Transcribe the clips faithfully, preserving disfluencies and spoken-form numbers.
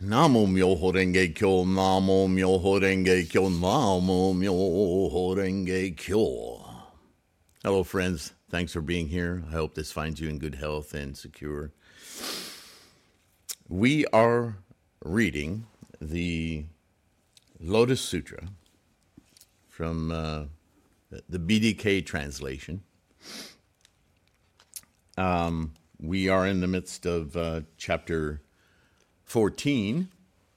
Namo Myoho Renge Kyo, Namo Myoho Renge Kyo, Namo Myoho Renge Kyo. Hello, friends. Thanks for being here. I hope this finds you in good health and secure. We are reading the Lotus Sutra from uh, the B D K translation. Um, we are in the midst of uh, chapter fourteen,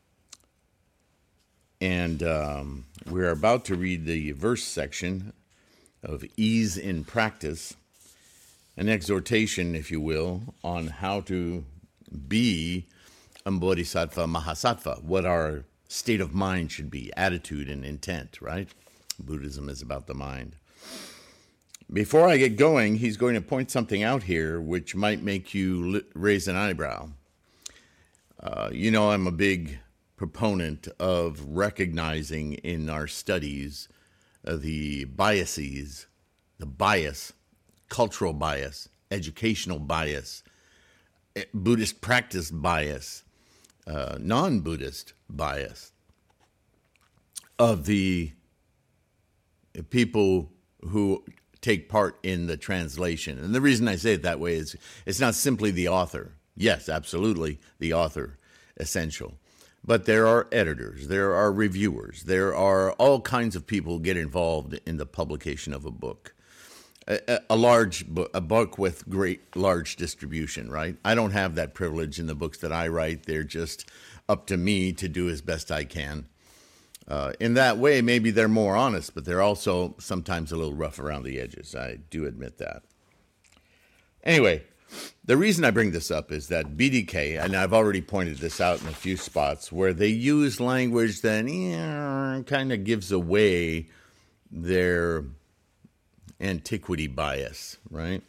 and um, we're about to read the verse section of Ease in Practice, an exhortation, if you will, on how to be a Bodhisattva Mahasattva, what our state of mind should be, attitude and intent, right? Buddhism is about the mind. Before I get going, he's going to point something out here which might make you li- raise an eyebrow. Uh, you know, I'm a big proponent of recognizing in our studies uh, the biases, the bias, cultural bias, educational bias, Buddhist practice bias, uh, non-Buddhist bias of the people who take part in the translation. And the reason I say it that way is it's not simply the author. Yes, absolutely, the author, essential. But there are editors, there are reviewers, there are all kinds of people who get involved in the publication of a book. A, a large book, a book with great large distribution, right? I don't have that privilege in the books that I write. They're just up to me to do as best I can. Uh, in that way, maybe they're more honest, but they're also sometimes a little rough around the edges. I do admit that. Anyway, the reason I bring this up is that B D K, and I've already pointed this out in a few spots, where they use language that yeah, kind of gives away their antiquity bias, right?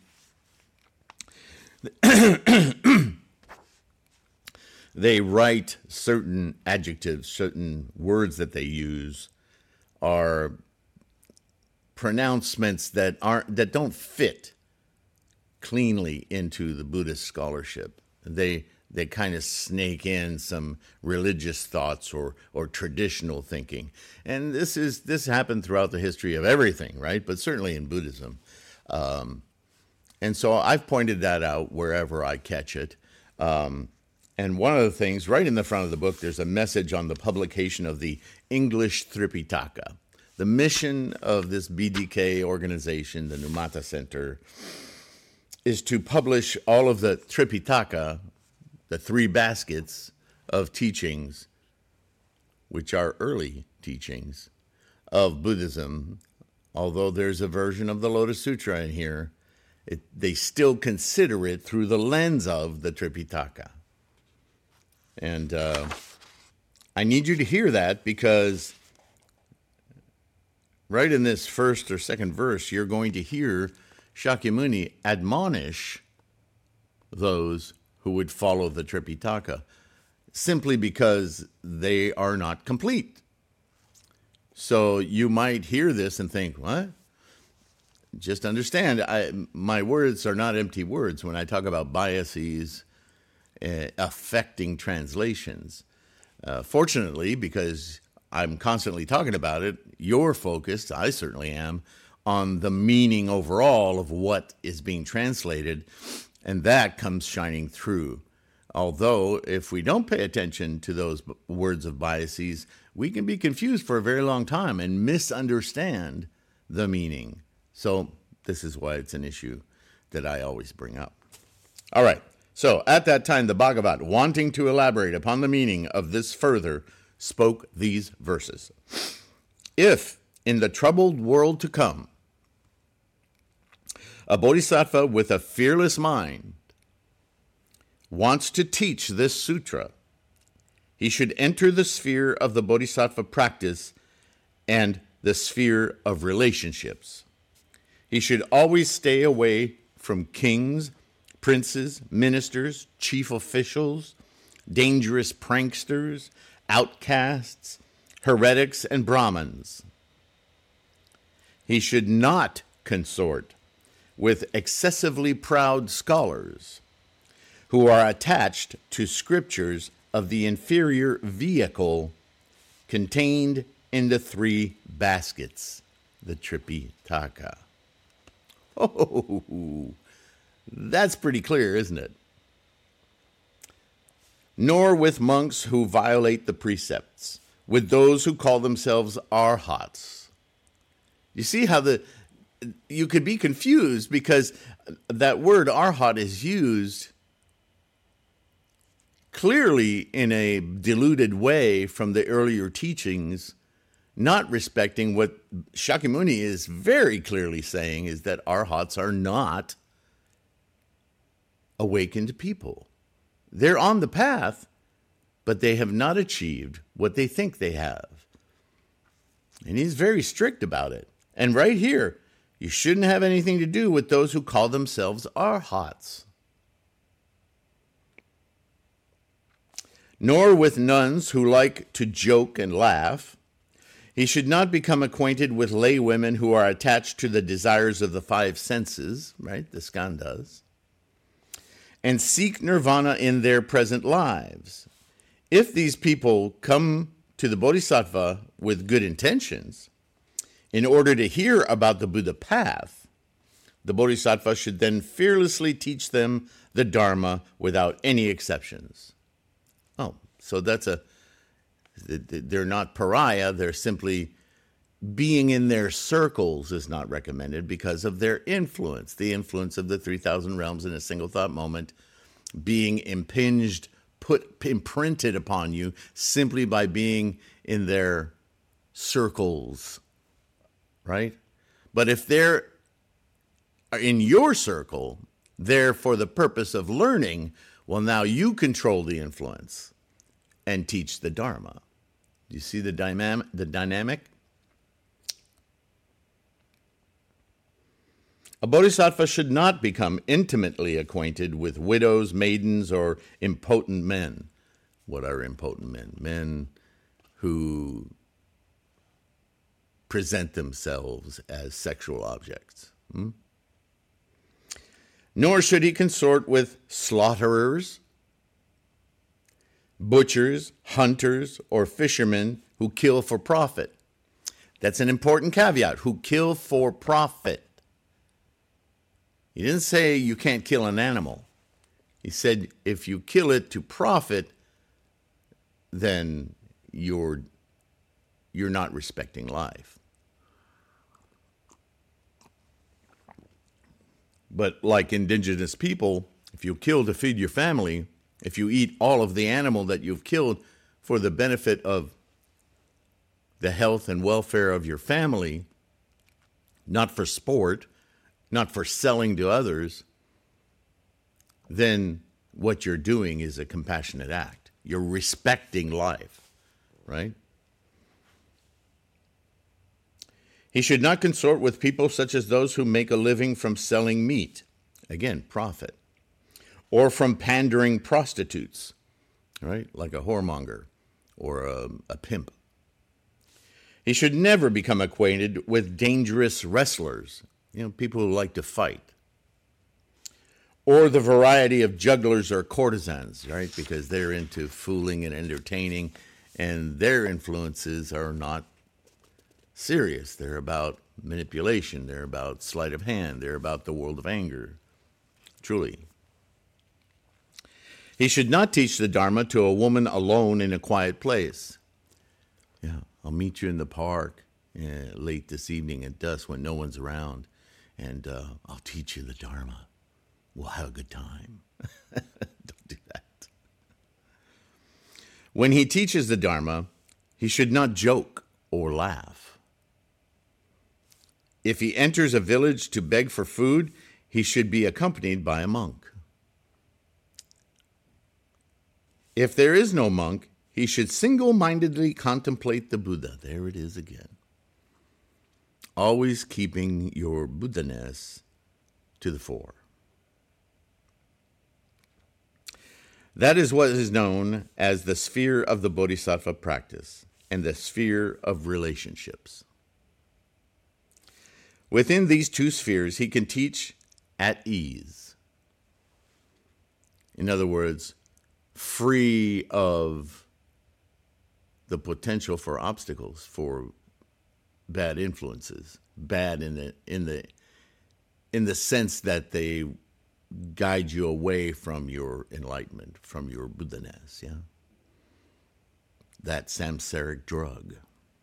They write certain adjectives, certain words that they use are pronouncements that aren't that don't fit cleanly into the Buddhist scholarship. They they kind of snake in some religious thoughts or or traditional thinking, and this is this happened throughout the history of everything, right? But certainly in Buddhism, um, and so I've pointed that out wherever I catch it. Um, and one of the things, right in the front of the book, there's a message on the publication of the English Tripitaka. The mission of this B D K organization, the Numata Center, is to publish all of the Tripitaka, the three baskets of teachings, which are early teachings of Buddhism. Although there's a version of the Lotus Sutra in here, it, they still consider it through the lens of the Tripitaka. And uh, I need you to hear that, because right in this first or second verse, you're going to hear Shakyamuni admonish those who would follow the Tripitaka simply because they are not complete. So you might hear this and think, what? Just understand, I, my words are not empty words when I talk about biases uh, affecting translations. Uh, fortunately, because I'm constantly talking about it, you're focused, I certainly am, on the meaning overall of what is being translated, and that comes shining through. Although, if we don't pay attention to those b- words of biases, we can be confused for a very long time and misunderstand the meaning. So this is why it's an issue that I always bring up. All right, so at that time, the Bhagavat, wanting to elaborate upon the meaning of this further, spoke these verses. If, in the troubled world to come, a bodhisattva with a fearless mind wants to teach this sutra, he should enter the sphere of the bodhisattva practice and the sphere of relationships. He should always stay away from kings, princes, ministers, chief officials, dangerous pranksters, outcasts, heretics, and Brahmins. He should not consort with excessively proud scholars who are attached to scriptures of the inferior vehicle contained in the three baskets, the Tripitaka. Oh, that's pretty clear, isn't it? Nor with monks who violate the precepts, with those who call themselves arhats. You see how the you could be confused because that word arhat is used clearly in a diluted way from the earlier teachings, not respecting what Shakyamuni is very clearly saying is that arhats are not awakened people. They're on the path, but they have not achieved what they think they have. And he's very strict about it. And right here, you shouldn't have anything to do with those who call themselves arhats. Nor with nuns who like to joke and laugh. He should not become acquainted with lay women who are attached to the desires of the five senses, right, the skandhas, and seek nirvana in their present lives. If these people come to the bodhisattva with good intentions, in order to hear about the Buddha path, the bodhisattva should then fearlessly teach them the Dharma without any exceptions. Oh, so that's a, they're not pariah, they're simply being in their circles is not recommended because of their influence, the influence of the three thousand realms in a single thought moment being impinged, put, imprinted upon you simply by being in their circles, right? But if they're in your circle, they're for the purpose of learning, well, now you control the influence and teach the Dharma. Do you see the dynamic? The dynamic? A bodhisattva should not become intimately acquainted with widows, maidens, or impotent men. What are impotent men? Men who present themselves as sexual objects. Hmm? Nor should he consort with slaughterers, butchers, hunters, or fishermen who kill for profit. That's an important caveat, who kill for profit. He didn't say you can't kill an animal. He said if you kill it to profit, then you're, you're not respecting life. But like indigenous people, if you kill to feed your family, if you eat all of the animal that you've killed for the benefit of the health and welfare of your family, not for sport, not for selling to others, then what you're doing is a compassionate act. You're respecting life, right? He should not consort with people such as those who make a living from selling meat, again, profit, or from pandering prostitutes, right, like a whoremonger or a, a pimp. He should never become acquainted with dangerous wrestlers, you know, people who like to fight, or the variety of jugglers or courtesans, right, because they're into fooling and entertaining, and their influences are not serious. They're about manipulation. They're about sleight of hand. They're about the world of anger, truly. He should not teach the Dharma to a woman alone in a quiet place. Yeah, I'll meet you in the park uh, late this evening at dusk when no one's around, and uh, I'll teach you the Dharma. We'll have a good time. Don't do that. When he teaches the Dharma, he should not joke or laugh. If he enters a village to beg for food, he should be accompanied by a monk. If there is no monk, he should single-mindedly contemplate the Buddha. There it is again. Always keeping your Buddha-ness to the fore. That is what is known as the sphere of the Bodhisattva practice and the sphere of relationships. Within these two spheres, he can teach at ease. In other words, free of the potential for obstacles, for bad influences, bad in the in the in the sense that they guide you away from your enlightenment, from your Buddha-ness, yeah? That samsaric drug.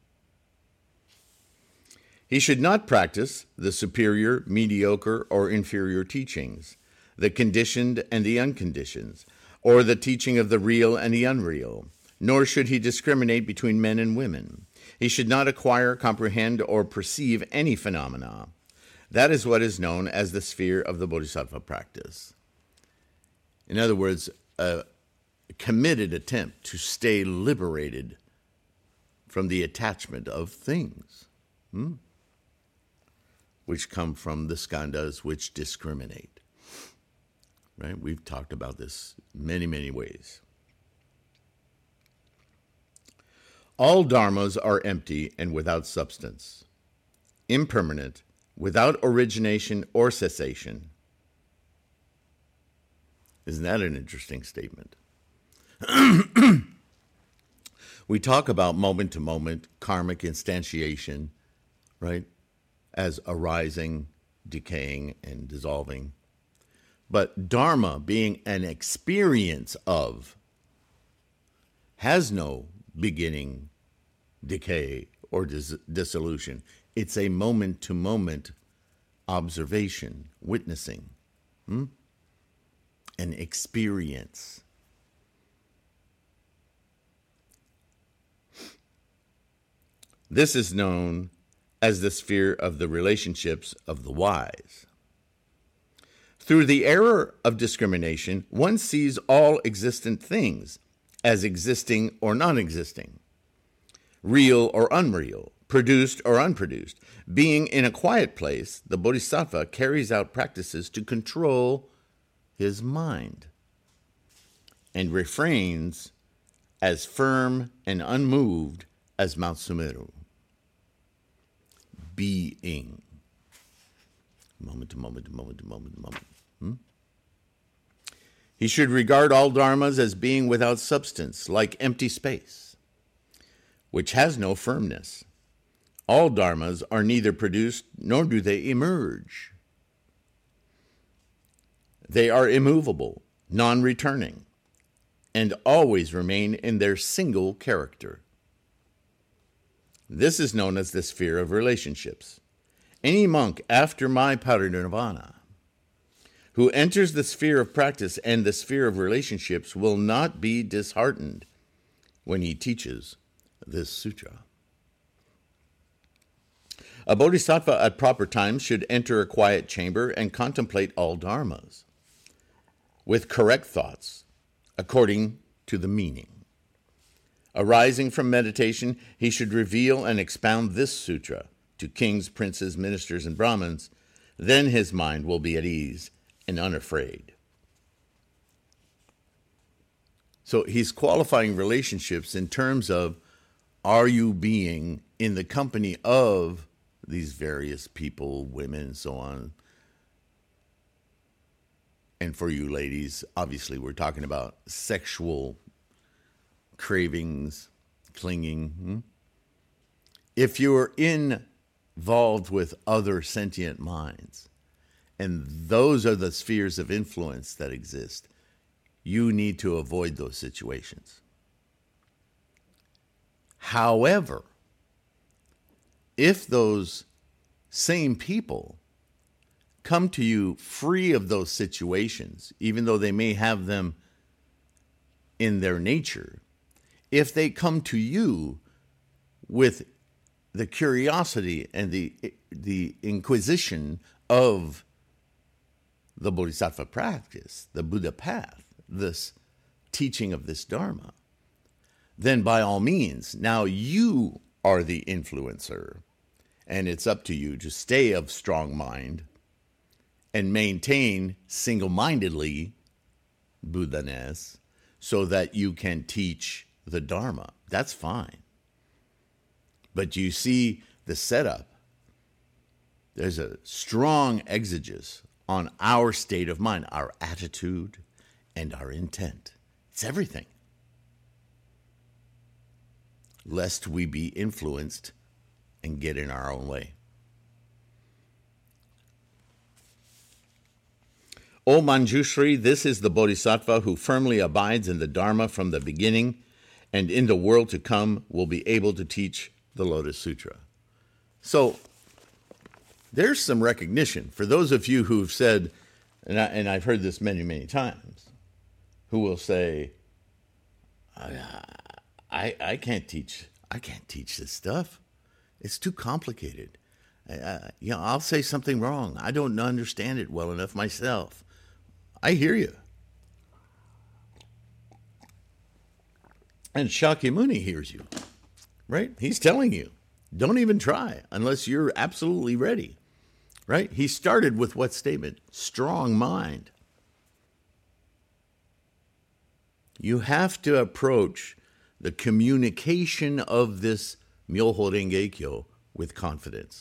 He should not practice the superior, mediocre, or inferior teachings, the conditioned and the unconditioned, or the teaching of the real and the unreal, nor should he discriminate between men and women. He should not acquire, comprehend, or perceive any phenomena. That is what is known as the sphere of the Bodhisattva practice. In other words, a committed attempt to stay liberated from the attachment of things, hmm? which come from the skandhas which discriminate. Right? We've talked about this many, many ways. All dharmas are empty and without substance, impermanent, without origination or cessation. Isn't that an interesting statement? We talk about moment-to-moment karmic instantiation, right, as arising, decaying, and dissolving. But dharma, being an experience of, has no beginning, decay, or dis- dissolution. It's a moment-to-moment observation, witnessing, hmm? an experience. This is known as the sphere of the relationships of the wise. Through the error of discrimination, one sees all existent things as existing or non-existing, real or unreal, produced or unproduced. Being in a quiet place, the bodhisattva carries out practices to control his mind and refrains as firm and unmoved as Mount Sumeru. Being. Moment to moment to moment to moment to moment. Hmm? He should regard all dharmas as being without substance, like empty space, which has no firmness. All dharmas are neither produced nor do they emerge. They are immovable, non-returning, and always remain in their single character. This is known as the sphere of relationships. Any monk after my parinirvana who enters the sphere of practice and the sphere of relationships will not be disheartened when he teaches this sutra. A bodhisattva at proper times should enter a quiet chamber and contemplate all dharmas with correct thoughts according to the meaning. Arising from meditation, he should reveal and expound this sutra to kings, princes, ministers, and Brahmins. Then his mind will be at ease and unafraid. So he's qualifying relationships in terms of, are you being in the company of these various people, women, and so on? And for you ladies, obviously we're talking about sexual cravings, clinging. Hmm? If you're involved with other sentient minds, and those are the spheres of influence that exist, you need to avoid those situations. However, if those same people come to you free of those situations, even though they may have them in their nature, if they come to you with the curiosity and the the inquisition of the Bodhisattva practice, the Buddha path, this teaching of this Dharma, then by all means, now you are the influencer, and it's up to you to stay of strong mind and maintain single-mindedly Buddha-ness so that you can teach the Dharma. That's fine. But you see the setup. There's a strong exegesis on our state of mind, our attitude, and our intent. It's everything. Lest we be influenced and get in our own way. O Manjushri, this is the Bodhisattva who firmly abides in the Dharma from the beginning, and in the world to come will be able to teach the Lotus Sutra. So, there's some recognition for those of you who've said, and, I, and I've heard this many, many times, who will say, I, I, I can't teach, I can't teach this stuff. It's too complicated. Uh, you know, I'll say something wrong. I don't understand it well enough myself. I hear you. And Shakyamuni hears you, right? He's telling you, don't even try unless you're absolutely ready, right? He started with what statement? Strong mind. You have to approach the communication of this Myoho Renge Kyo with confidence.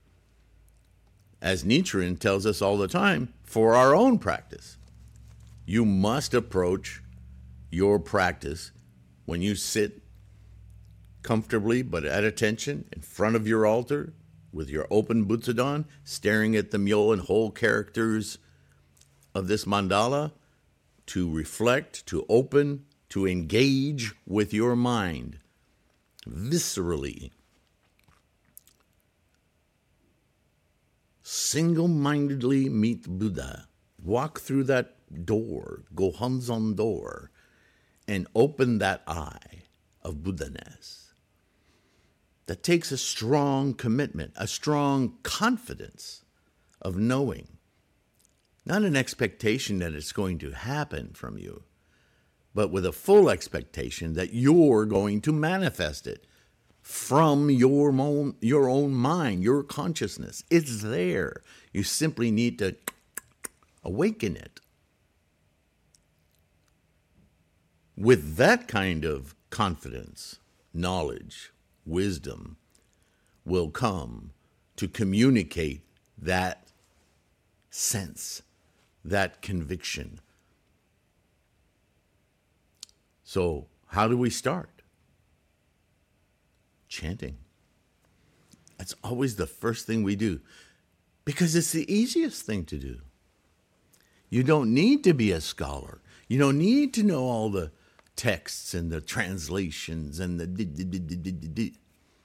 As Nichiren tells us all the time, for our own practice, you must approach your practice when you sit comfortably but at attention in front of your altar with your open butsudan, staring at the myo and whole characters of this mandala, to reflect, to open, to engage with your mind viscerally. Single-mindedly meet Buddha. Walk through that door, Gohonzon door, and open that eye of Buddha-ness. That takes a strong commitment, a strong confidence of knowing. Not an expectation that it's going to happen from you, but with a full expectation that you're going to manifest it from your own, your own mind, your consciousness. It's there. You simply need to awaken it. With that kind of confidence, knowledge, wisdom will come to communicate that sense, that conviction. So, how do we start? Chanting. That's always the first thing we do, because it's the easiest thing to do. You don't need to be a scholar. You don't need to know all the texts and the translations and the di- di- di- di- di- di- di.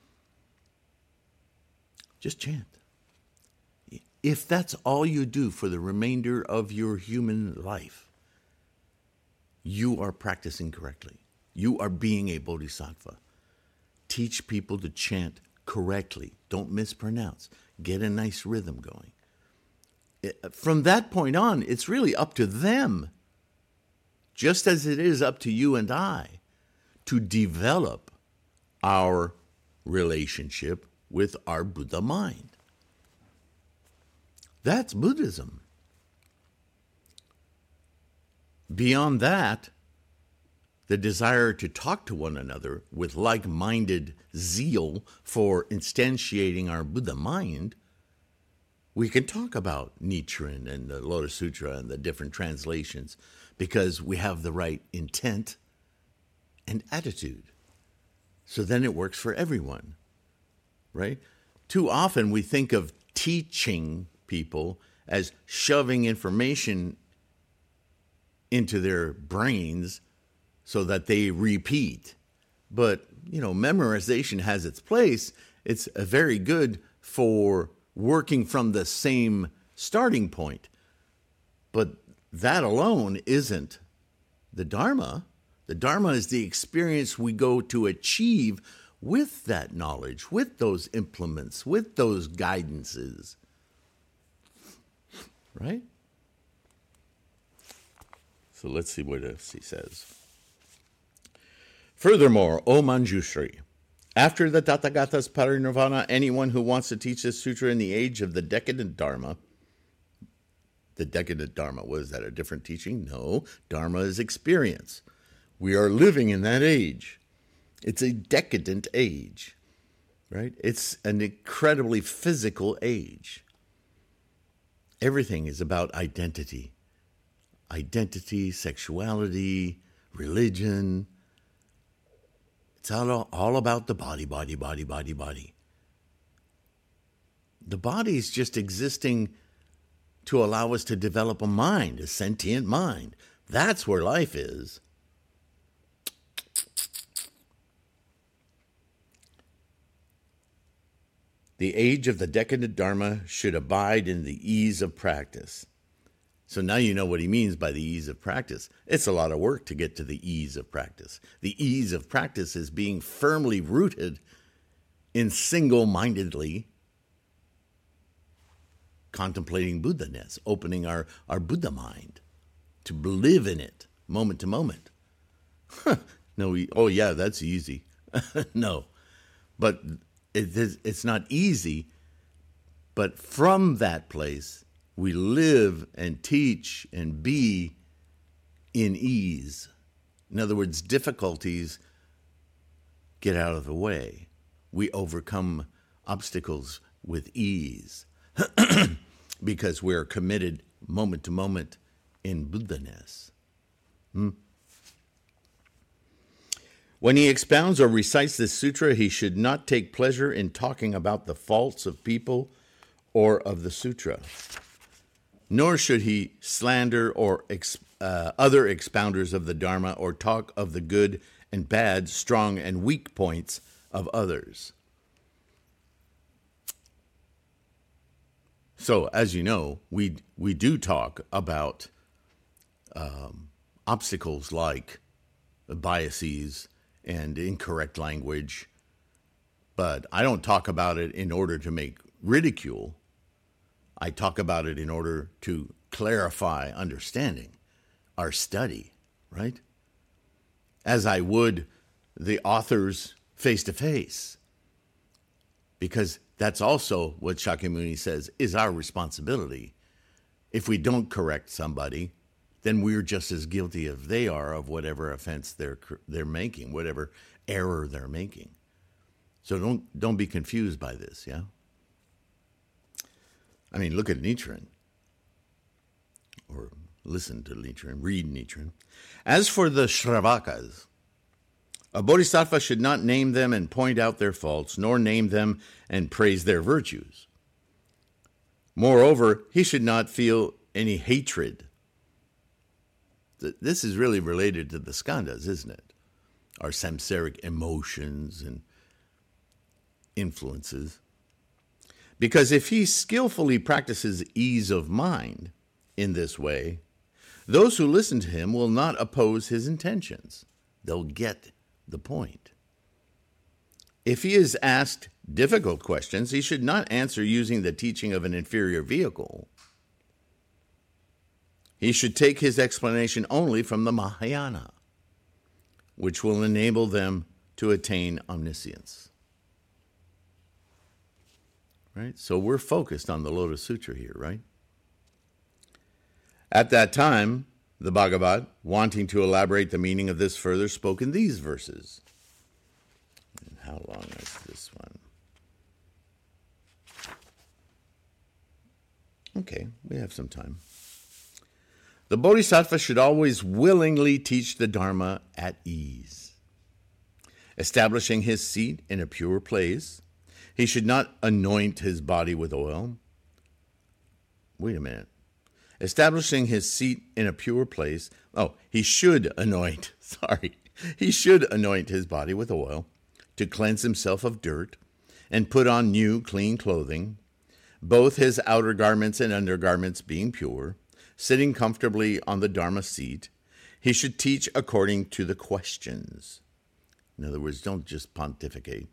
Just chant. If that's all you do for the remainder of your human life, you are practicing correctly. You are being a bodhisattva. Teach people to chant correctly. Don't mispronounce. Get a nice rhythm going. It, from that point on, it's really up to them, just as it is up to you and I, to develop our relationship with our Buddha mind. That's Buddhism. Beyond that, the desire to talk to one another with like-minded zeal for instantiating our Buddha mind, we can talk about Nichiren and the Lotus Sutra and the different translations because we have the right intent and attitude. So then it works for everyone, right? Too often we think of teaching people as shoving information into their brains so that they repeat. But, you know, memorization has its place. It's a very good for working from the same starting point. But that alone isn't the Dharma. The Dharma is the experience we go to achieve with that knowledge, with those implements, with those guidances. Right? So let's see what else he says. Furthermore, O Manjushri, after the Tathagata's parinirvana, anyone who wants to teach this sutra in the age of the decadent Dharma, the decadent Dharma, was that a different teaching? No, Dharma is experience. We are living in that age. It's a decadent age, right? It's an incredibly physical age. Everything is about identity. Identity, sexuality, religion. It's all, all about the body, body, body, body, body. The body is just existing to allow us to develop a mind, a sentient mind. That's where life is. The age of the decadent Dharma should abide in the ease of practice. So now you know what he means by the ease of practice. It's a lot of work to get to the ease of practice. The ease of practice is being firmly rooted in single-mindedly contemplating Buddha-ness, opening our, our Buddha mind to live in it moment to moment. no, we, oh yeah, that's easy. No, but it is, it's not easy. But from that place, we live and teach and be in ease. In other words, difficulties get out of the way. We overcome obstacles with ease because we're committed moment to moment in Buddha-ness. Hmm? When he expounds or recites this sutra, he should not take pleasure in talking about the faults of people or of the sutra, nor should he slander or ex, uh, other expounders of the Dharma or talk of the good and bad, strong and weak points of others. So, as you know, we we do talk about um, obstacles like biases and incorrect language, but I don't talk about it in order to make ridicule. I talk about it in order to clarify understanding, our study, right? As I would the authors face to face, because that's also what Shakyamuni says is our responsibility. If we don't correct somebody, then we're just as guilty as they are of whatever offense they're they're making, whatever error they're making. So don't don't be confused by this, yeah? I mean, look at Nichiren, or listen to Nichiren, read Nichiren. As for the Shravakas, a bodhisattva should not name them and point out their faults, nor name them and praise their virtues. Moreover, he should not feel any hatred. This is really related to the skandhas, isn't it? Our samsaric emotions and influences. Because if he skillfully practices ease of mind in this way, those who listen to him will not oppose his intentions. They'll get the point. If he is asked difficult questions, he should not answer using the teaching of an inferior vehicle. He should take his explanation only from the Mahayana, which will enable them to attain omniscience. Right? So we're focused on the Lotus Sutra here, right? At that time, the Bhagavat, wanting to elaborate the meaning of this further, spoke in these verses. And how long is this one? Okay, we have some time. The Bodhisattva should always willingly teach the Dharma at ease. Establishing his seat in a pure place, he should not anoint his body with oil. Wait a minute. Establishing his seat in a pure place, oh, he should anoint, sorry, he should anoint his body with oil to cleanse himself of dirt and put on new, clean clothing, both his outer garments and undergarments being pure. Sitting comfortably on the Dharma seat, he should teach according to the questions. In other words, don't just pontificate.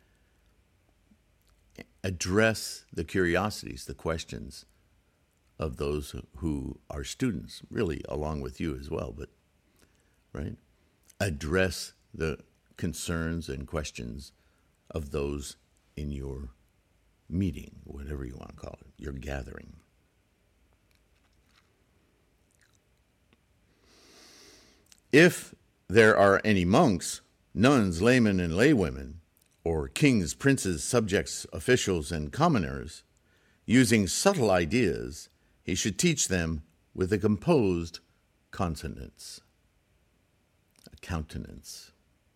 Address the curiosities, the questions of those who are students, really along with you as well, but, right? Address the concerns and questions of those in your meeting, whatever you want to call it, your gathering. If there are any monks, nuns, laymen, and laywomen, or kings, princes, subjects, officials, and commoners, using subtle ideas, he should teach them with a composed consonance. A countenance.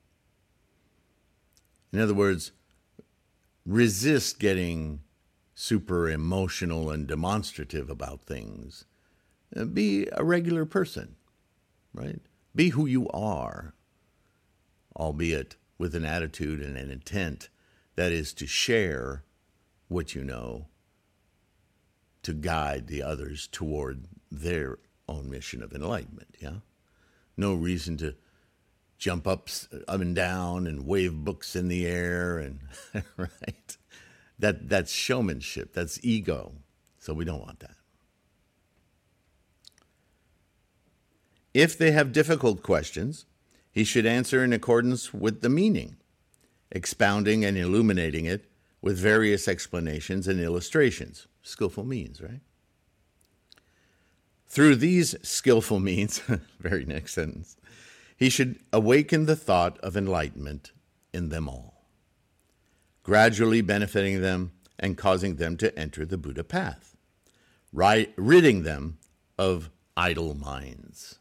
In other words, resist getting super emotional and demonstrative about things. Be a regular person, right? Be who you are, albeit with an attitude and an intent that is to share what you know, to guide the others toward their own mission of enlightenment, yeah? No reason to jump up, up and down and wave books in the air, and right? That that's showmanship, that's ego. So we don't want that. If they have difficult questions, he should answer in accordance with the meaning, expounding and illuminating it with various explanations and illustrations. Skillful means, right? Through these skillful means, very next sentence, he should awaken the thought of enlightenment in them all, gradually benefiting them and causing them to enter the Buddha path, ridding them of idle minds.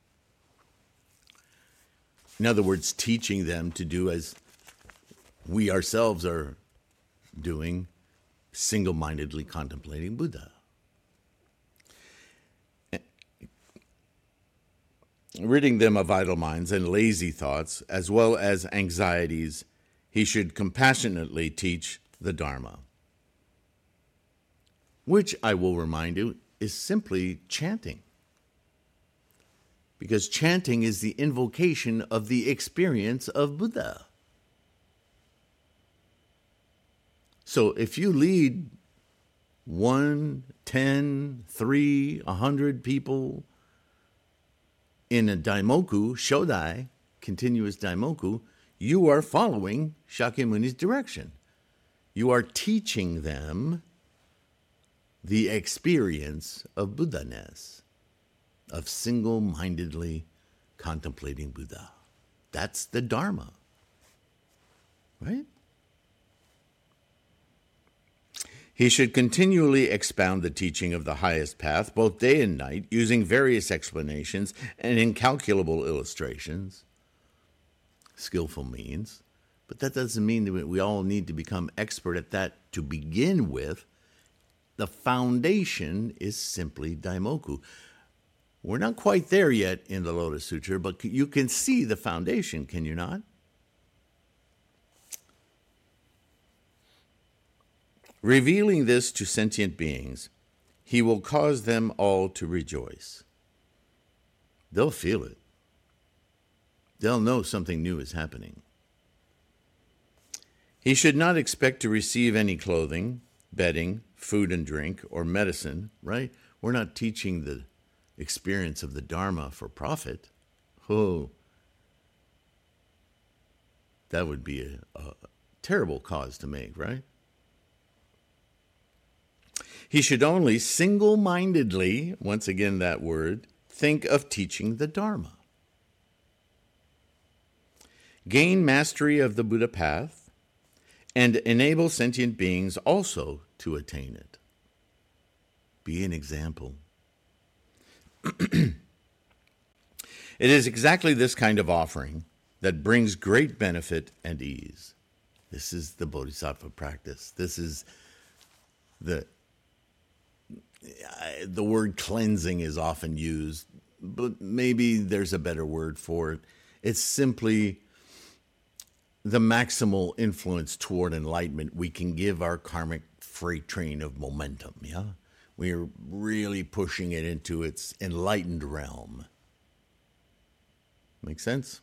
In other words, teaching them to do as we ourselves are doing, single-mindedly contemplating Buddha. Ridding them of idle minds and lazy thoughts, as well as anxieties, he should compassionately teach the Dharma, which, I will remind you, is simply chanting. Because chanting is the invocation of the experience of Buddha. So if you lead one, ten, three, a hundred people in a daimoku, shodai, continuous daimoku, you are following Shakyamuni's direction. You are teaching them the experience of Buddha-ness, of single-mindedly contemplating Buddha. That's the Dharma, right? He should continually expound the teaching of the highest path, both day and night, using various explanations and incalculable illustrations, skillful means. But that doesn't mean that we all need to become expert at that to begin with. The foundation is simply daimoku. We're not quite there yet in the Lotus Sutra, but you can see the foundation, can you not? Revealing this to sentient beings, he will cause them all to rejoice. They'll feel it. They'll know something new is happening. He should not expect to receive any clothing, bedding, food and drink, or medicine, right? We're not teaching the experience of the Dharma for profit. Oh, that would be a, a terrible cause to make, right? He should only single-mindedly, once again that word, think of teaching the Dharma. Gain mastery of the Buddha path and enable sentient beings also to attain it. Be an example. It is exactly this kind of offering that brings great benefit and ease. This is the Bodhisattva practice. This is the the word cleansing is often used, but maybe there's a better word for it. It's simply the maximal influence toward enlightenment we can give our karmic freight train of momentum, yeah? We're really pushing it into its enlightened realm. Make sense?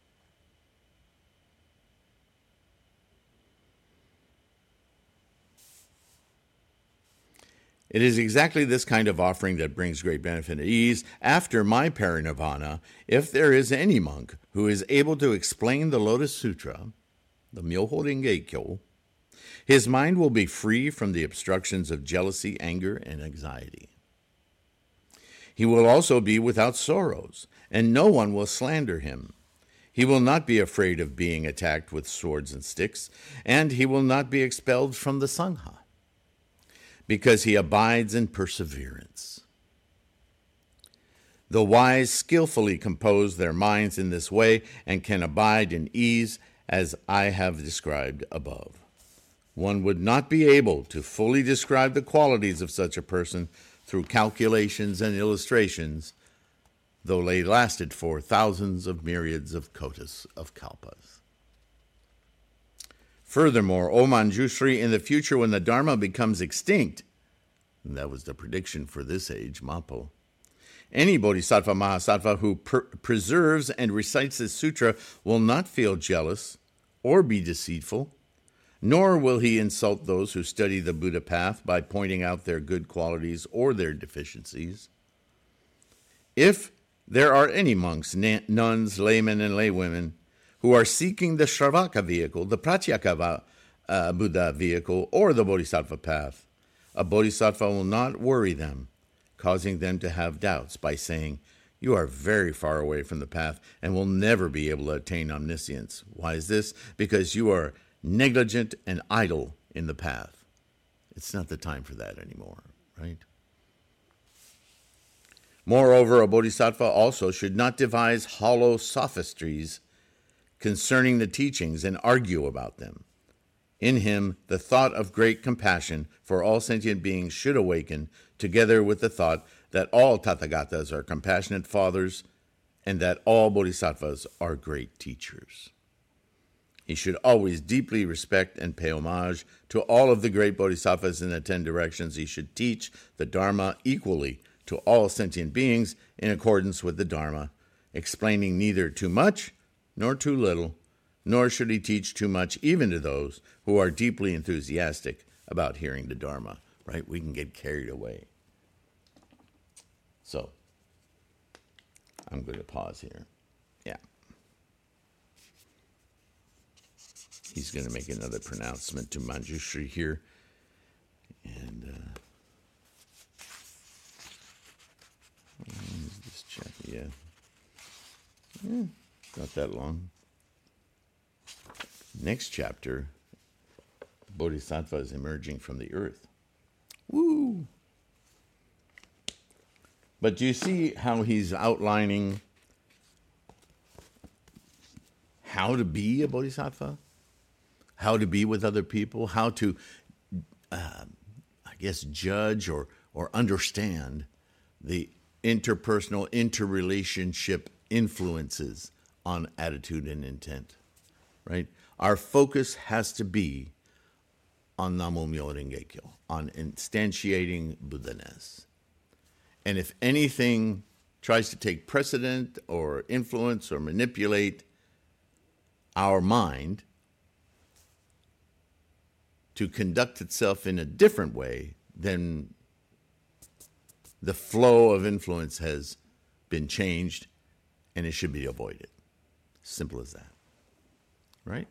It is exactly this kind of offering that brings great benefit and ease. After my parinirvana, if there is any monk who is able to explain the Lotus Sutra, the Myoho Renge-kyo, his mind will be free from the obstructions of jealousy, anger, and anxiety. He will also be without sorrows, and no one will slander him. He will not be afraid of being attacked with swords and sticks, and he will not be expelled from the Sangha, because he abides in perseverance. The wise skillfully compose their minds in this way and can abide in ease as I have described above. One would not be able to fully describe the qualities of such a person through calculations and illustrations, though they lasted for thousands of myriads of kotas of kalpas. Furthermore, O Manjushri, in the future when the Dharma becomes extinct, and that was the prediction for this age, Mapo, any Bodhisattva Mahasattva who per- preserves and recites this sutra will not feel jealous or be deceitful, nor will he insult those who study the Buddha path by pointing out their good qualities or their deficiencies. If there are any monks, nuns, laymen, and laywomen who are seeking the Shravaka vehicle, the Pratyeka uh, Buddha vehicle, or the Bodhisattva path, a Bodhisattva will not worry them, causing them to have doubts by saying, "You are very far away from the path and will never be able to attain omniscience." Why is this? Because you are negligent and idle in the path. It's not the time for that anymore, right? Moreover, a bodhisattva also should not devise hollow sophistries concerning the teachings and argue about them. In him, the thought of great compassion for all sentient beings should awaken, together with the thought that all Tathagatas are compassionate fathers and that all bodhisattvas are great teachers. He should always deeply respect and pay homage to all of the great bodhisattvas in the ten directions. He should teach the Dharma equally to all sentient beings in accordance with the Dharma, explaining neither too much nor too little, nor should he teach too much even to those who are deeply enthusiastic about hearing the Dharma, right? We can get carried away. So, I'm going to pause here. Yeah. He's going to make another pronouncement to Manjushri here. And uh, let's just check. Yeah. yeah. Not that long. Next chapter, Bodhisattva is emerging from the earth. Woo! But do you see how he's outlining how to be a bodhisattva? How to be with other people? How to, uh, I guess, judge or, or understand the interpersonal, interrelationship influences on attitude and intent, right? Our focus has to be on Namo Myoho Renge Kyo, on instantiating Buddha-ness. And if anything tries to take precedent or influence or manipulate our mind to conduct itself in a different way, then the flow of influence has been changed and it should be avoided. Simple as that, right?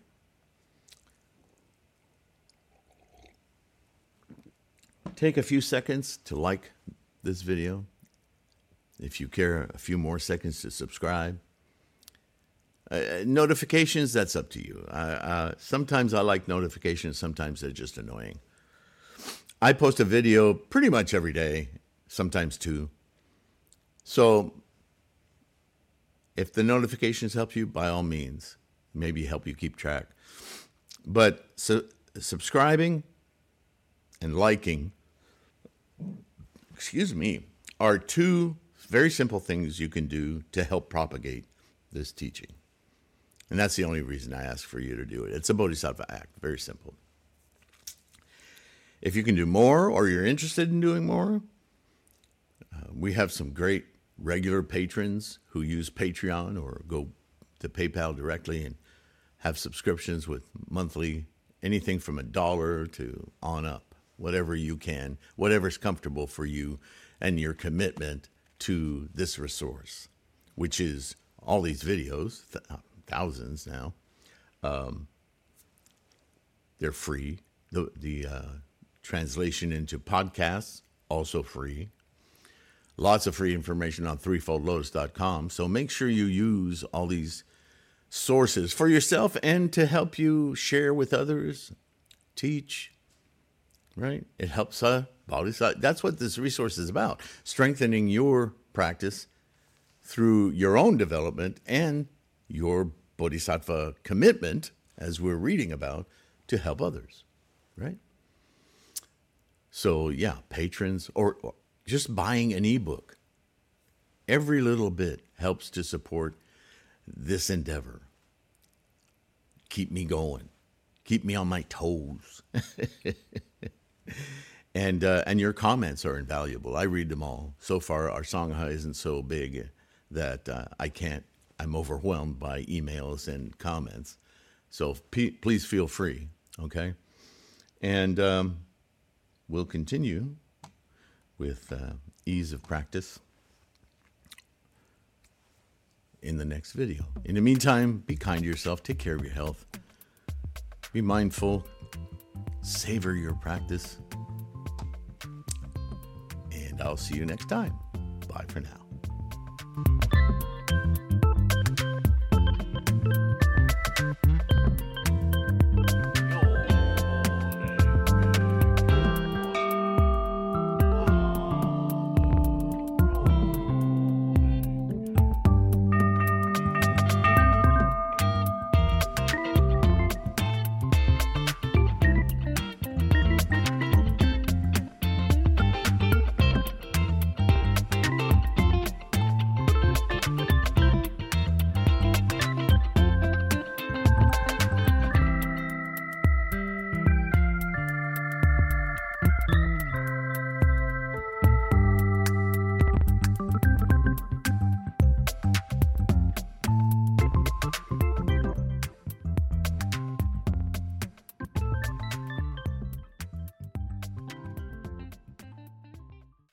Take a few seconds to like this video. If you care, a few more seconds to subscribe. Uh, notifications, that's up to you. Uh, uh, sometimes I like notifications, sometimes they're just annoying. I post a video pretty much every day, sometimes two. So if the notifications help you, by all means, maybe help you keep track. But su- subscribing and liking, excuse me, are two very simple things you can do to help propagate this teaching. And that's the only reason I ask for you to do it. It's a Bodhisattva act, very simple. If you can do more or you're interested in doing more, uh, we have some great regular patrons who use Patreon or go to PayPal directly and have subscriptions with monthly, anything from a dollar to on up, whatever you can, whatever's comfortable for you and your commitment to this resource, which is all these videos, th- thousands now. Um, they're free. The, the uh, translation into podcasts, also free. Lots of free information on threefold lotus dot com. So make sure you use all these sources for yourself and to help you share with others, teach, right? It helps uh, Bodhisattva. That's what this resource is about, strengthening your practice through your own development and your bodhisattva commitment, as we're reading about, to help others, right? So yeah, patrons, or, or just buying an ebook. Every little bit helps to support this endeavor. Keep me going. Keep me on my toes. and uh, and your comments are invaluable. I read them all. So far, our Sangha isn't so big that uh, I can't, I'm overwhelmed by emails and comments. So p- please feel free, okay? And um, we'll continue with uh, ease of practice in the next video. In the meantime, be kind to yourself. Take care of your health. Be mindful. Savor your practice. And I'll see you next time. Bye for now.